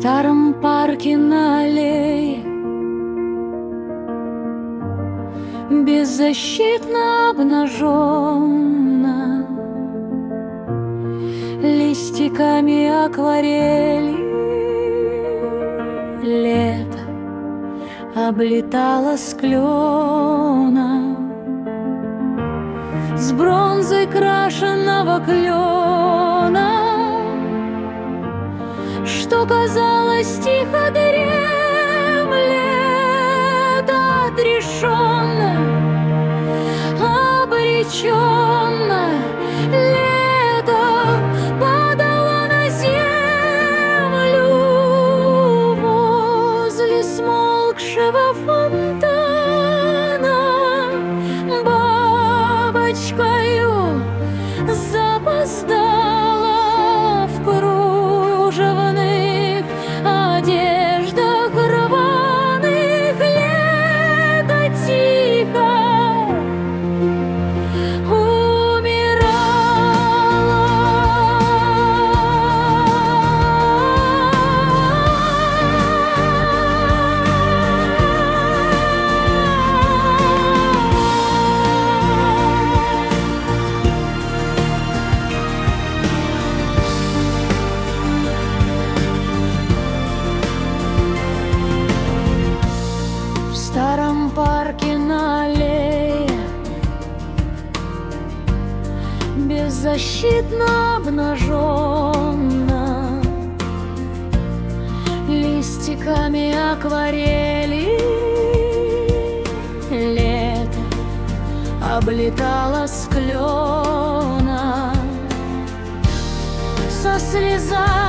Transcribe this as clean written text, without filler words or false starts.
старом парке на аллее беззащитно обнаженно, листиками акварели лето облетало с клена, с бронзой крашеного клена, что казалось тихо дремлет, отрешенно, обреченно. Лето падало на землю возле смолкшего фонтана, бабочкою запоздала в кружевных одеждах рваных. Лето тихо в старом парке на аллее беззащитно обнаженно, листиками акварели лето облетало с клена, со слезами